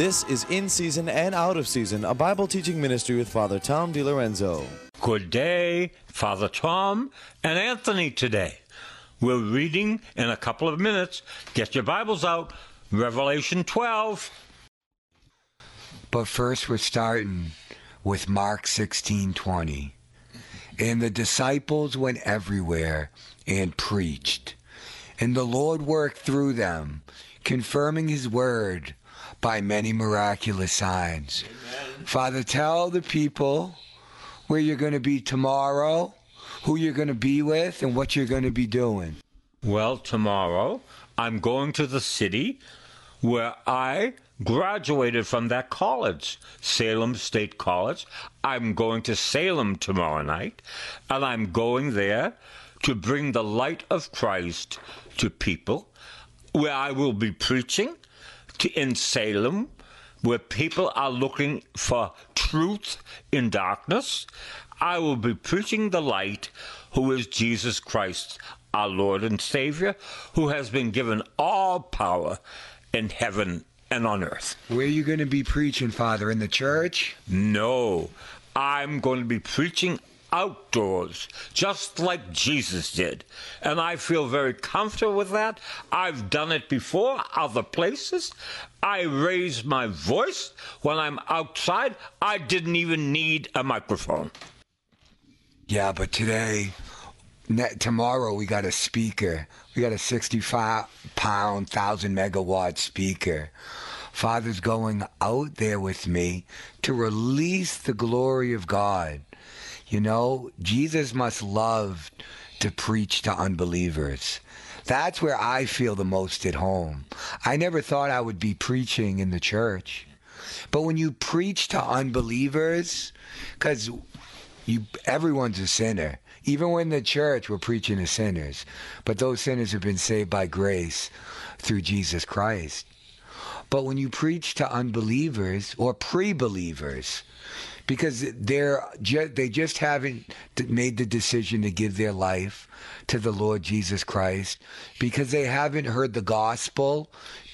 This is In Season and Out of Season, a Bible teaching ministry with Father Tom DiLorenzo. Good day, Father Tom and Anthony today. We're reading in a couple of minutes. Get your Bibles out. Revelation 12. But first we're starting with Mark 16:20. And the disciples went everywhere and preached. And the Lord worked through them, confirming his word by many miraculous signs. Amen. Father, tell the people where you're going to be tomorrow, who you're going to be with, and what you're going to be doing. Well, tomorrow I'm going to the city where I graduated from that college, Salem State College. I'm going to Salem tomorrow night, and I'm going there to bring the light of Christ to people, where I will be preaching in Salem, where people are looking for truth in darkness. I will be preaching the light, who is Jesus Christ, our Lord and Savior, who has been given all power in heaven and on earth. Where are you going to be preaching, Father? In the church? No, I'm going to be preaching outdoors, just like Jesus did. And I feel very comfortable with that. I've done it before, other places. I raise my voice when I'm outside. I didn't even need a microphone. Yeah, but tomorrow we got a speaker. We got a 65-pound, 1,000-megawatt speaker. Father's going out there with me to release the glory of God. You know, Jesus must love to preach to unbelievers. That's where I feel the most at home. I never thought I would be preaching in the church. But when you preach to unbelievers, because everyone's a sinner. Even when in the church, we're preaching to sinners. But those sinners have been saved by grace through Jesus Christ. But when you preach to unbelievers or pre-believers, because they just haven't made the decision to give their life to the Lord Jesus Christ, because they haven't heard the gospel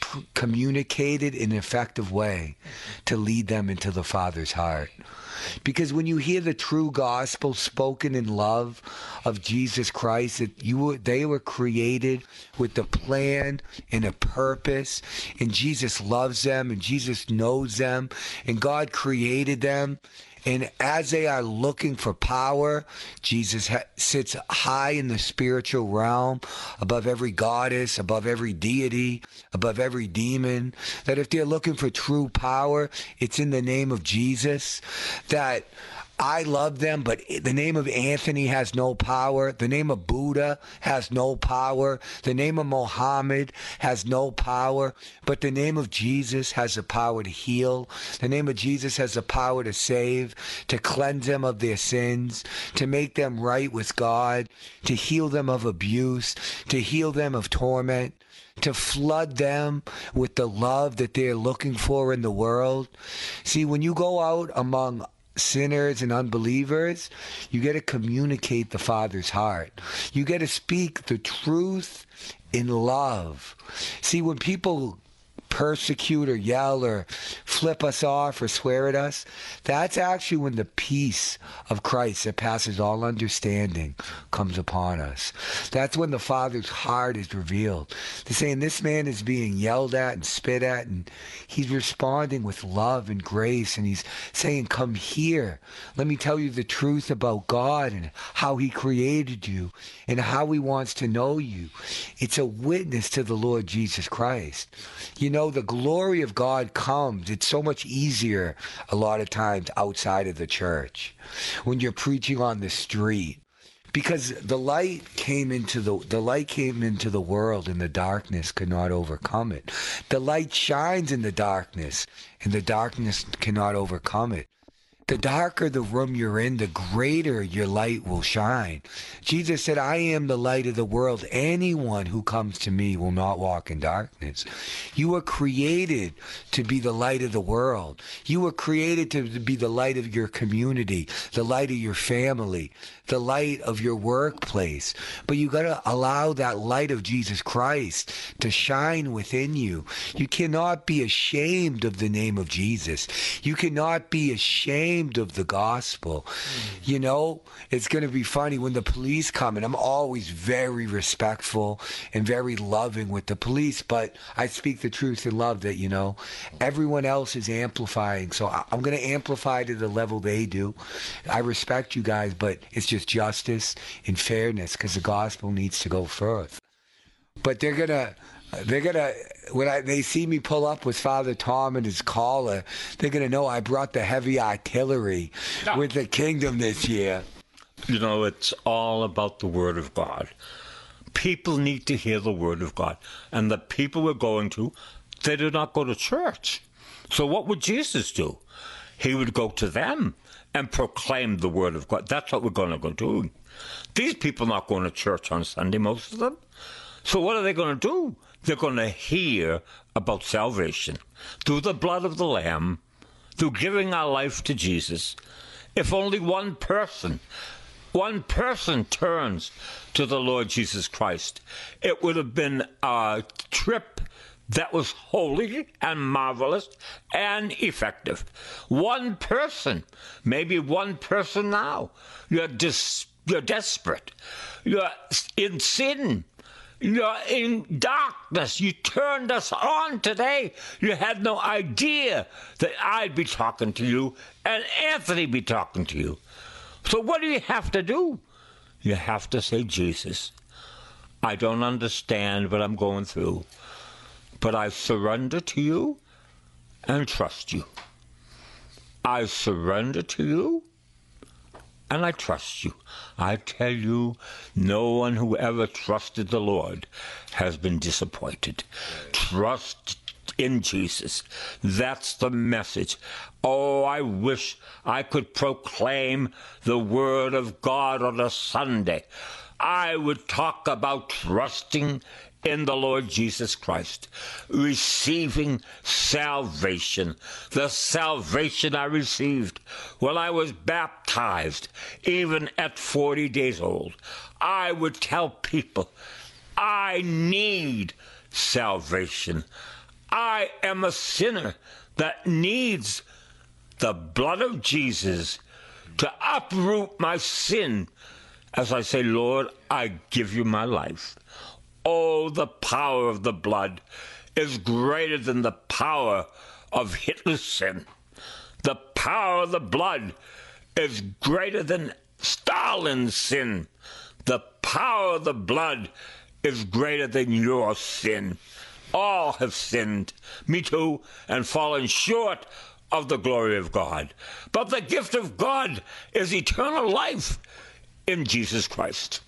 communicated in an effective way to lead them into the Father's heart. Because when you hear the true gospel spoken in love of Jesus Christ, they were created with a plan and a purpose, and Jesus loves them, and Jesus knows them, and God created them. And as they are looking for power, Jesus sits high in the spiritual realm, above every goddess, above every deity, above every demon. That if they're looking for true power, it's in the name of Jesus. That I love them, but the name of Anthony has no power. The name of Buddha has no power. The name of Mohammed has no power. But the name of Jesus has the power to heal. The name of Jesus has the power to save, to cleanse them of their sins, to make them right with God, to heal them of abuse, to heal them of torment, to flood them with the love that they're looking for in the world. See, when you go out among sinners and unbelievers, you got to communicate the Father's heart. You got to speak the truth in love. See, when people persecute or yell or flip us off or swear at us, that's actually when the peace of Christ that passes all understanding comes upon us. That's when the Father's heart is revealed. They're saying this man is being yelled at and spit at, and he's responding with love and grace, and he's saying, come here. Let me tell you the truth about God and how he created you and how he wants to know you. It's a witness to the Lord Jesus Christ. You know, the glory of God comes. It's so much easier a lot of times outside of the church when you're preaching on the street, because the light came into the world, and the darkness could not overcome it. The light shines in the darkness, and the darkness cannot overcome it. The darker the room you're in, the greater your light will shine. Jesus said, I am the light of the world. Anyone who comes to me will not walk in darkness. You were created to be the light of the world. You were created to be the light of your community, the light of your family, the light of your workplace. But you got to allow that light of Jesus Christ to shine within you. You cannot be ashamed of the name of Jesus. You cannot be ashamed of the gospel. You know, it's going to be funny when the police come, and I'm always very respectful and very loving with the police, but I speak the truth in love that, you know, everyone else is amplifying. So I'm going to amplify to the level they do. I respect you guys, but it's just justice and fairness, because the gospel needs to go first. But they're gonna when they see me pull up with Father Tom and his collar, they're gonna know I brought the heavy artillery with the kingdom this year. You know, it's all about the Word of God. People need to hear the Word of God, and the people we're going to, they do not go to church. So what would Jesus do? He would go to them and proclaim the Word of God. That's what we're going to go do. These people are not going to church on Sunday, most of them. So what are they going to do? They're going to hear about salvation through the blood of the Lamb, through giving our life to Jesus. If only one person turns to the Lord Jesus Christ, it would have been a trip that was holy and marvelous and effective. One person, maybe one person now. You're desperate. You're in sin. You're in darkness. You turned us on today. You had no idea that I'd be talking to you and Anthony be talking to you. So what do you have to do? You have to say, Jesus, I don't understand what I'm going through, but I surrender to you and trust you. I surrender to you and I trust you. I tell you, no one who ever trusted the Lord has been disappointed. Trust in Jesus. That's the message. Oh, I wish I could proclaim the Word of God on a Sunday. I would talk about trusting in the Lord Jesus Christ, receiving salvation, the salvation I received when I was baptized, even at 40 days old. I would tell people, I need salvation. I am a sinner that needs the blood of Jesus to uproot my sin. As I say, Lord, I give you my life. Oh, the power of the blood is greater than the power of Hitler's sin. The power of the blood is greater than Stalin's sin. The power of the blood is greater than your sin. All have sinned, me too, and fallen short of the glory of God. But the gift of God is eternal life in Jesus Christ.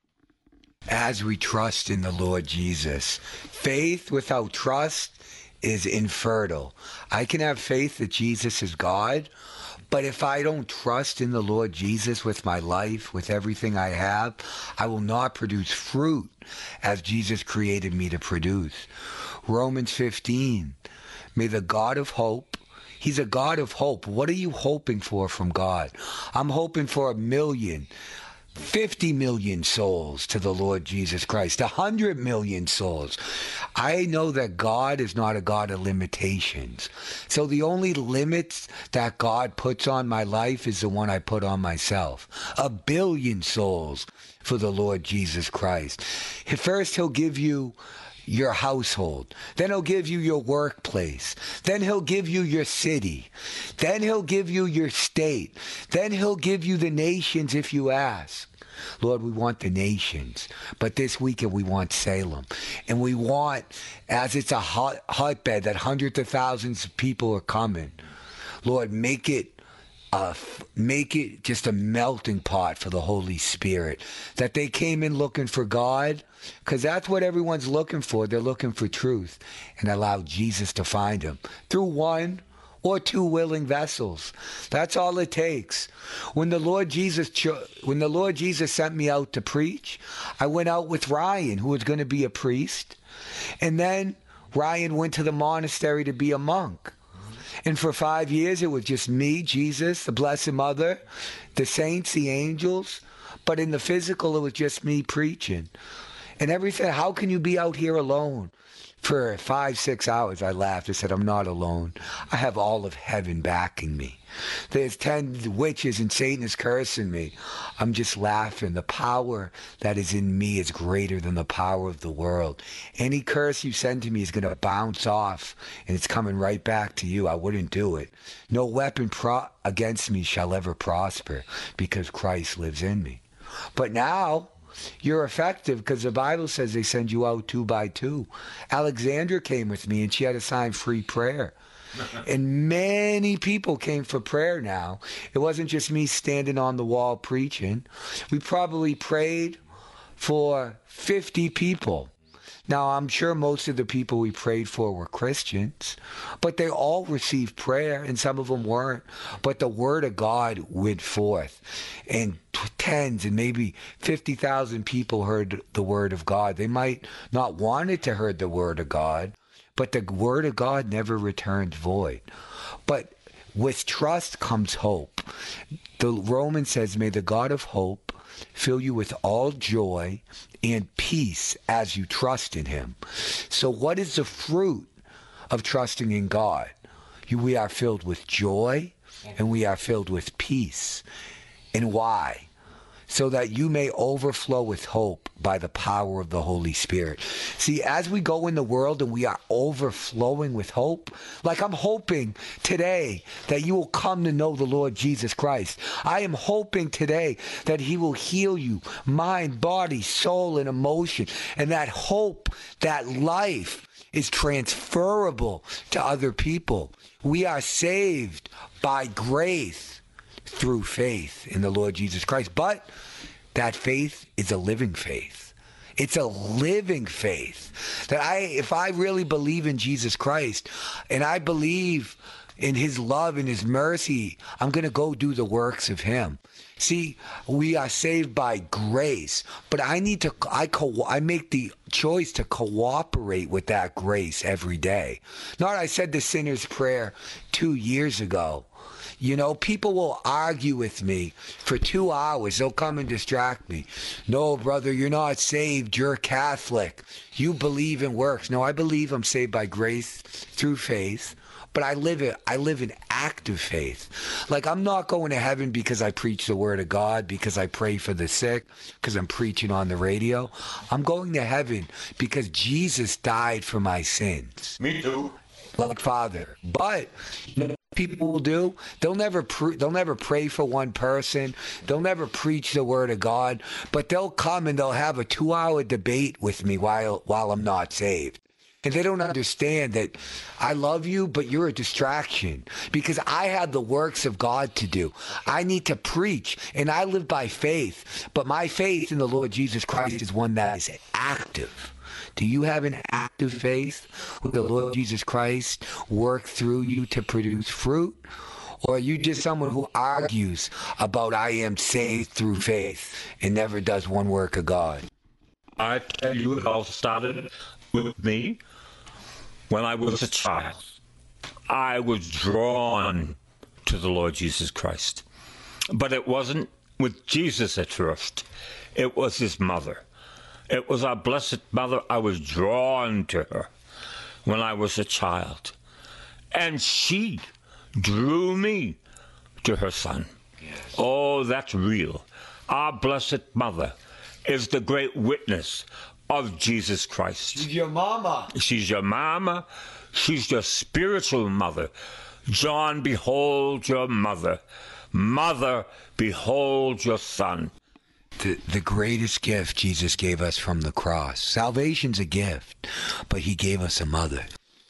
As we trust in the Lord Jesus, faith without trust is infertile. I can have faith that Jesus is God, but if I don't trust in the Lord Jesus with my life, with everything I have, I will not produce fruit as Jesus created me to produce. Romans 15, may the God of hope, He's a God of hope. What are you hoping for from God? I'm hoping for 1 million, 50 million souls to the Lord Jesus Christ, 100 million souls. I know that God is not a God of limitations. So the only limits that God puts on my life is the one I put on myself. 1 billion souls for the Lord Jesus Christ. First, He'll give you your household. Then He'll give you your workplace. Then He'll give you your city. Then He'll give you your state. Then He'll give you the nations if you ask. Lord, we want the nations, but this weekend we want Salem. And we want, as it's a hotbed that hundreds of thousands of people are coming, Lord, make it just a melting pot for the Holy Spirit, that they came in looking for God, because that's what everyone's looking for. They're looking for truth, and allow Jesus to find them through one or two willing vessels. That's all it takes. When the Lord Jesus sent me out to preach, I went out with Ryan, who was going to be a priest. And then Ryan went to the monastery to be a monk. And for 5 years, it was just me, Jesus, the Blessed Mother, the saints, the angels. But in the physical, it was just me preaching. And everything, how can you be out here alone? For 5-6 hours, I laughed. I said, I'm not alone. I have all of heaven backing me. There's 10 witches and Satan is cursing me. I'm just laughing. The power that is in me is greater than the power of the world. Any curse you send to me is going to bounce off, and it's coming right back to you. I wouldn't do it. No weapon against me shall ever prosper, because Christ lives in me. But now, you're effective, because the Bible says they send you out 2 by 2. Alexandra came with me, and she had to sign free prayer. And many people came for prayer now. It wasn't just me standing on the wall preaching. We probably prayed for 50 people. Now, I'm sure most of the people we prayed for were Christians, but they all received prayer, and some of them weren't. But the Word of God went forth, and tens and maybe 50,000 people heard the Word of God. They might not wanted to hear the Word of God, but the Word of God never returns void. But with trust comes hope. The Roman says, may the God of hope fill you with all joy and peace as you trust in him. So what is the fruit of trusting in God? We are filled with joy and we are filled with peace. And why? So that you may overflow with hope by the power of the Holy Spirit. See, as we go in the world and we are overflowing with hope, like I'm hoping today that you will come to know the Lord Jesus Christ. I am hoping today that he will heal you, mind, body, soul, and emotion. And that hope, that life is transferable to other people. We are saved by grace through faith in the Lord Jesus Christ. But that faith is a living faith. It's a living faith. That if I really believe in Jesus Christ and I believe in his love and his mercy, I'm going to go do the works of him. See, we are saved by grace, but I make the choice to cooperate with that grace every day. Not I said the sinner's prayer 2 years ago. You know, people will argue with me for 2 hours. They'll come and distract me. No, brother, you're not saved. You're Catholic. You believe in works. No, I believe I'm saved by grace through faith. But I live in active faith. Like, I'm not going to heaven because I preach the word of God, because I pray for the sick, because I'm preaching on the radio. I'm going to heaven because Jesus died for my sins. Me too. Like Father. But you know what people will do? They'll never pray for one person. They'll never preach the word of God. But they'll come and they'll have a 2-hour debate with me while I'm not saved. And they don't understand that I love you, but you're a distraction because I have the works of God to do. I need to preach, and I live by faith. But my faith in the Lord Jesus Christ is one that is active. Do you have an active faith? Will the Lord Jesus Christ work through you to produce fruit? Or are you just someone who argues about I am saved through faith and never does one work of God? I tell you, it all started with me when I was a child. I was drawn to the Lord Jesus Christ. But it wasn't with Jesus at first. It was his mother. It was our Blessed Mother. I was drawn to her when I was a child. And she drew me to her son. Yes. Oh, that's real. Our Blessed Mother is the great witness of Jesus Christ. She's your mama. She's your mama. She's your spiritual mother. John, behold your mother. Mother, behold your son. The greatest gift Jesus gave us from the cross. Salvation's a gift, but he gave us a mother.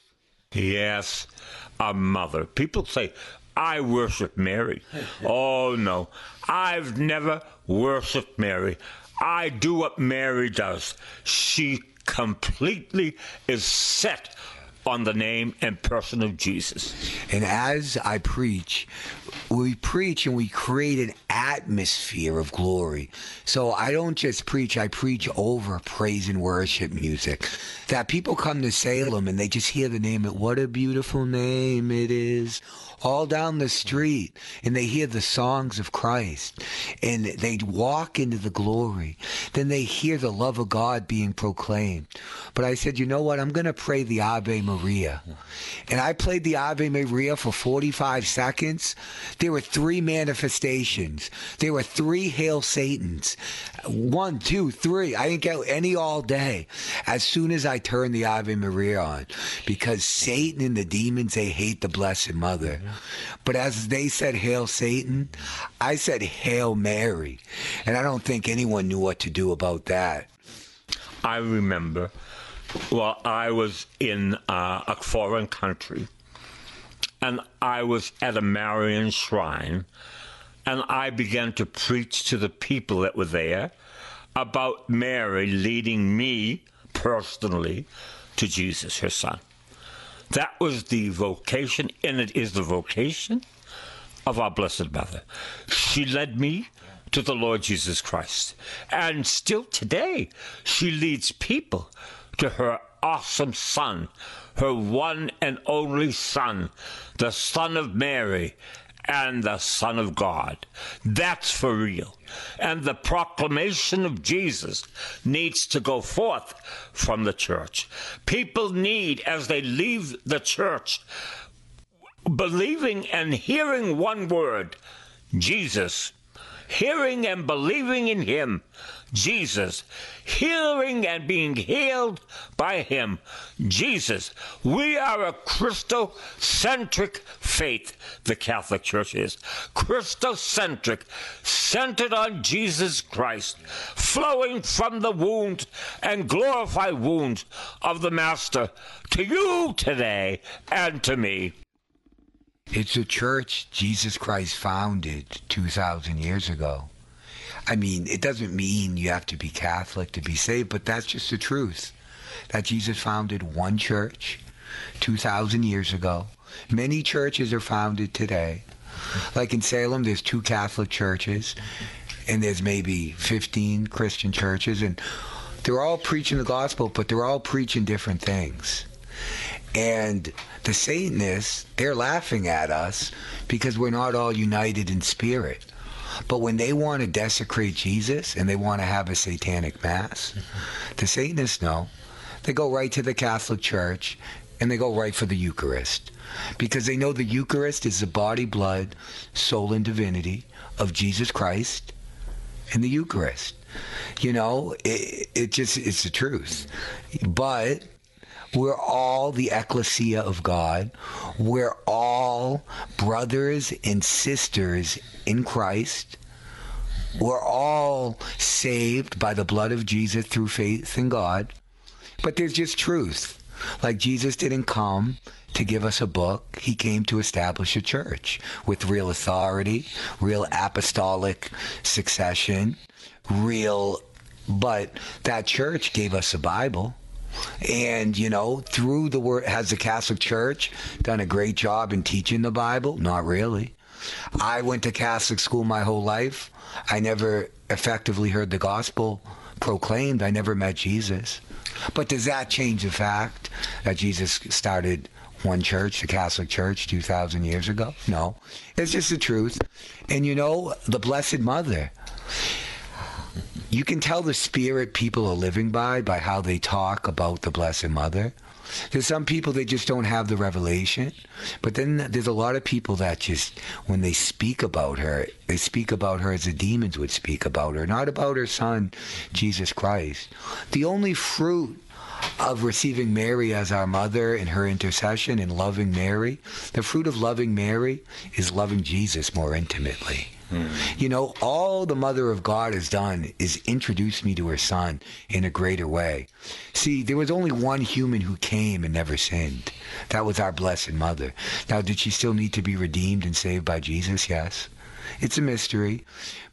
Yes, a mother. People say, I worship Mary. Oh, no. I've never worshiped Mary. I do what Mary does. She completely is set on the name and person of Jesus. And as I preach, we preach and we create an atmosphere of glory. So I don't just preach, I preach over praise and worship music. That people come to Salem and they just hear the name, what a beautiful name it is, all down the street. And they hear the songs of Christ. And they walk into the glory. Then they hear the love of God being proclaimed. But I said, you know what? I'm going to pray the Ave Maria. And I played the Ave Maria for 45 seconds. There were 3 manifestations. There were 3 Hail Satans. 1, 2, 3. I didn't get any all day. As soon as I turned the Ave Maria on. Because Satan and the demons, they hate the Blessed Mother. But as they said Hail Satan, I said Hail Mary. And I don't think anyone knew what to do about that. I remember, well, I was in a foreign country, and I was at a Marian shrine, and I began to preach to the people that were there about Mary leading me personally to Jesus, her son. That was the vocation, and it is the vocation of our Blessed Mother. She led me to the Lord Jesus Christ. And still today, she leads people to her awesome Son, her one and only Son, the Son of Mary and the Son of God. That's for real. And the proclamation of Jesus needs to go forth from the church. People need, as they leave the church, believing and hearing one word, Jesus. Hearing and believing in him, Jesus. Hearing and being healed by him, Jesus. We are a Christocentric faith, the Catholic Church is. Christocentric, centered on Jesus Christ, flowing from the wounds and glorified wounds of the Master to you today and to me. It's a church Jesus Christ founded 2,000 years ago. I mean, it doesn't mean you have to be Catholic to be saved, but that's just the truth. That Jesus founded one church 2,000 years ago. Many churches are founded today. Like in Salem, there's 2 Catholic churches, and there's maybe 15 Christian churches, and they're all preaching the gospel, but they're all preaching different things. And the Satanists, they're laughing at us because we're not all united in spirit. But when they want to desecrate Jesus and they want to have a satanic mass, the Satanists know. They go right to the Catholic Church and they go right for the Eucharist. Because they know the Eucharist is the body, blood, soul, and divinity of Jesus Christ and the Eucharist. You know, it's the truth. But we're all the ecclesia of God. We're all brothers and sisters in Christ. We're all saved by the blood of Jesus through faith in God. But there's just truth. Like Jesus didn't come to give us a book. He came to establish a church with real authority, real apostolic succession, but that church gave us a Bible. And, you know, through the word, has the Catholic Church done a great job in teaching the Bible? Not really. I went to Catholic school my whole life. I never effectively heard the gospel proclaimed. I never met Jesus. But does that change the fact that Jesus started one church, the Catholic Church, 2,000 years ago? No. It's just the truth. And, you know, the Blessed Mother, you can tell the spirit people are living by how they talk about the Blessed Mother. There's some people that just don't have the revelation. But then there's a lot of people that just, when they speak about her, they speak about her as the demons would speak about her, not about her son, Jesus Christ. The only fruit of receiving Mary as our mother and her intercession and loving Mary, the fruit of loving Mary is loving Jesus more intimately. You know, all the Mother of God has done is introduce me to her son in a greater way. See, there was only one human who came and never sinned. That was our Blessed Mother. Now, did she still need to be redeemed and saved by Jesus? Yes. It's a mystery.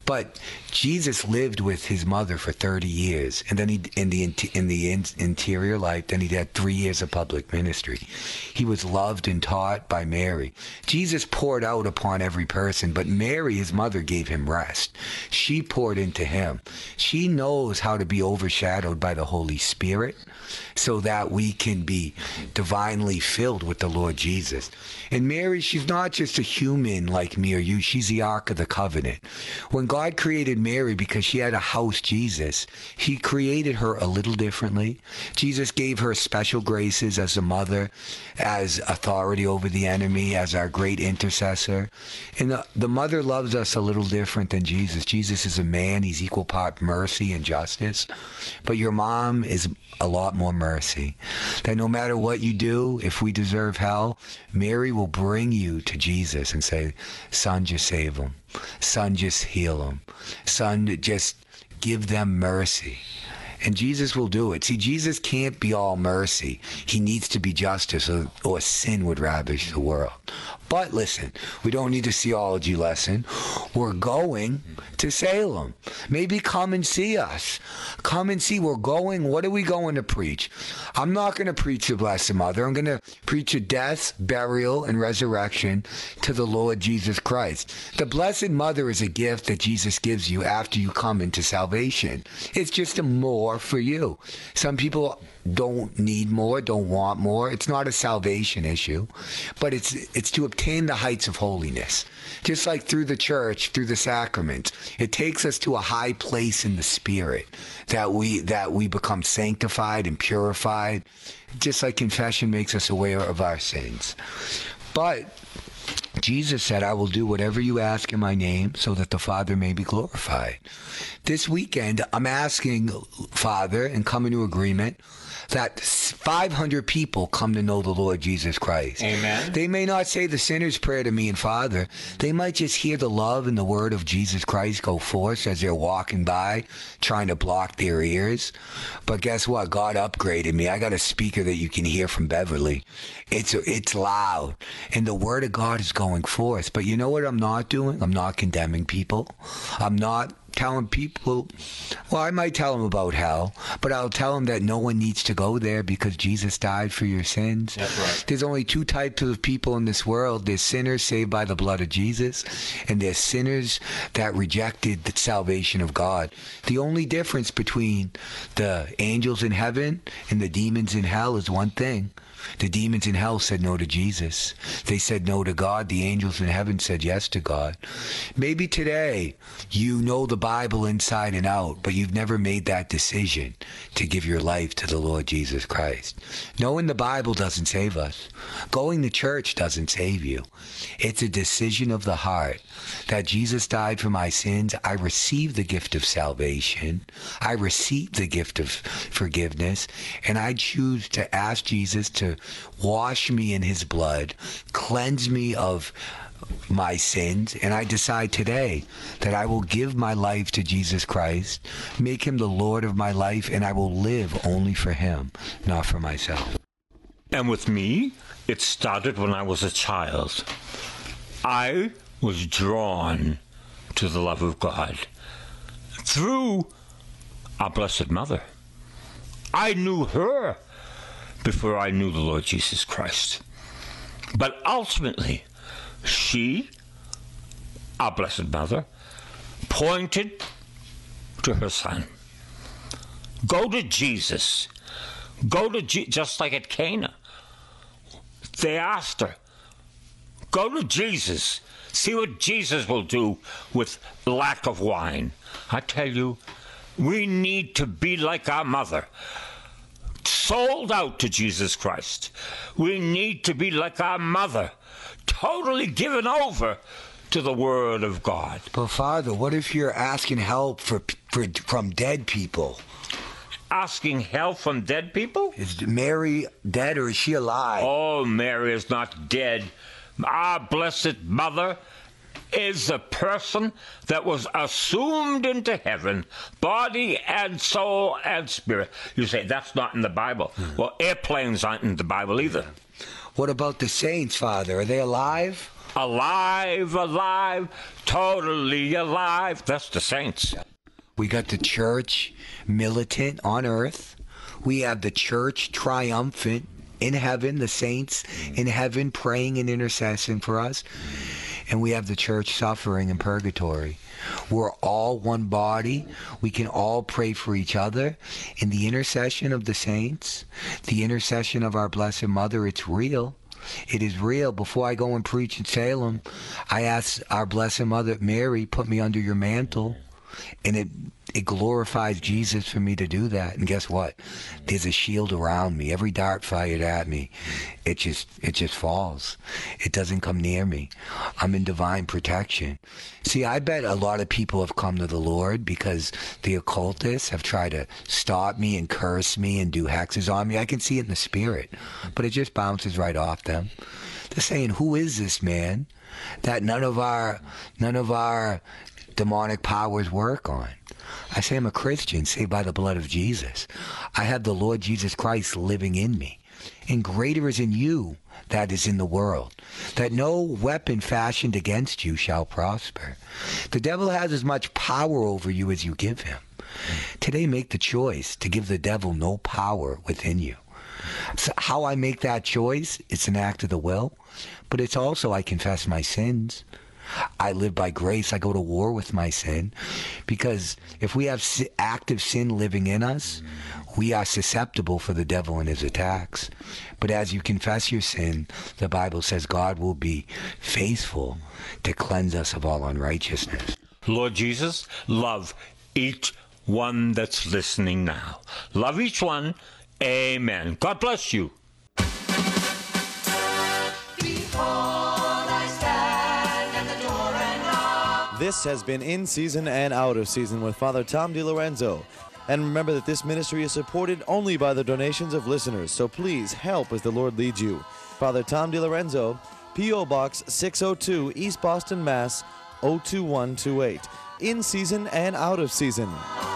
But Jesus lived with his mother for 30 years, and then in the interior life, then he had 3 years of public ministry. He was loved and taught by Mary. Jesus poured out upon every person, but Mary, his mother, gave him rest. She poured into him. She knows how to be overshadowed by the Holy Spirit so that we can be divinely filled with the Lord Jesus. And Mary, she's not just a human like me or you. She's the Ark of the Covenant. When God created Mary because she had a house Jesus, he created her a little differently. Jesus gave her special graces as a mother, as authority over the enemy, as our great intercessor. And the mother loves us a little different than Jesus. Jesus is a man. He's equal part mercy and justice. But your mom is a lot more mercy. That no matter what you do, if we deserve hell, Mary will bring you to Jesus and say, son, just save them. Son, just heal them. Son, just give them mercy. And Jesus will do it. See, Jesus can't be all mercy. He needs to be justice, or sin would ravage the world. But listen, we don't need a theology lesson. We're going to Salem. Maybe come and see us. Come and see. We're going. What are we going to preach? I'm not going to preach the Blessed Mother. I'm going to preach a death, burial, and resurrection to the Lord Jesus Christ. The Blessed Mother is a gift that Jesus gives you after you come into salvation. It's just a more for you. Some people don't need more, don't want more. It's not a salvation issue, but it's to obtain the heights of holiness. Just like through the church, through the sacraments, it takes us to a high place in the spirit that we become sanctified and purified, just like confession makes us aware of our sins. But Jesus said, I will do whatever you ask in my name so that the Father may be glorified. This weekend, I'm asking Father and come into agreement that 500 people come to know the Lord Jesus Christ. Amen. They may not say the sinner's prayer to me and Father. They might just hear the love and the word of Jesus Christ go forth as they're walking by, trying to block their ears. But guess what? God upgraded me. I got a speaker that you can hear from Beverly. It's loud. And the word of God is going forth. But you know what I'm not doing? I'm not condemning people. I'm not telling people, well, I might tell them about hell, but I'll tell them that no one needs to go there because Jesus died for your sins. That's right. There's only two types of people in this world. There's sinners saved by the blood of Jesus, and there's sinners that rejected the salvation of God. The only difference between the angels in heaven and the demons in hell is one thing. The demons in hell said no to Jesus. They said no to God. The angels in heaven said yes to God. Maybe today you know the Bible inside and out, but you've never made that decision to give your life to the Lord Jesus Christ. Knowing the Bible doesn't save us. Going to church doesn't save you. It's a decision of the heart that Jesus died for my sins. I receive the gift of salvation. I receive the gift of forgiveness, and I choose to ask Jesus to wash me in his blood, cleanse me of my sins, and I decide today that I will give my life to Jesus Christ, make him the Lord of my life, and I will live only for him, not for myself. And with me, it started when I was a child. I was drawn to the love of God through our Blessed Mother. I knew her before I knew the Lord Jesus Christ. But ultimately, she, our Blessed Mother, pointed to her Son. Go to Jesus. Go to just like at Cana. They asked her, go to Jesus. See what Jesus will do with lack of wine. I tell you, we need to be like our mother, sold out to Jesus Christ. We need to be like our mother, totally given over to the Word of God. But Father, what if you're asking help from dead people? Asking help from dead people? Is Mary dead or is she alive? Oh, Mary is not dead. Our Blessed Mother is a person that was assumed into heaven, body and soul and spirit. You say, that's not in the Bible. Well, airplanes aren't in the Bible either. What about the saints, Father? Are they alive? Alive, alive, totally alive. That's the saints. We got the church militant on earth. We have the church triumphant in heaven, the saints in heaven praying in intercession for us. And we have the church suffering in purgatory. We're all one body. We can all pray for each other. In the intercession of the saints, the intercession of our Blessed Mother, it's real. It is real. Before I go and preach in Salem, I ask our Blessed Mother Mary, put me under your mantle. And it glorifies Jesus for me to do that. And guess what? There's a shield around me. Every dart fired at me, it just falls. It doesn't come near me. I'm in divine protection. See, I bet a lot of people have come to the Lord because the occultists have tried to stop me and curse me and do hexes on me. I can see it in the spirit, but it just bounces right off them. They're saying, who is this man that none of our demonic powers work on? I say I'm a Christian saved by the blood of Jesus. I have the Lord Jesus Christ living in me. And greater is in you that is in the world, that no weapon fashioned against you shall prosper. The devil has as much power over you as you give him. Today make the choice to give the devil no power within you. So how I make that choice, it's an act of the will, but it's also I confess my sins. I live by grace. I go to war with my sin, because if we have active sin living in us, we are susceptible for the devil and his attacks. But as you confess your sin, the Bible says God will be faithful to cleanse us of all unrighteousness. Lord Jesus, love each one that's listening now. Love each one. Amen. God bless you. This has been In Season and Out of Season with Father Tom DiLorenzo. And remember that this ministry is supported only by the donations of listeners, so please help as the Lord leads you. Father Tom DiLorenzo, P.O. Box 602, East Boston, Mass. 02128. In Season and Out of Season.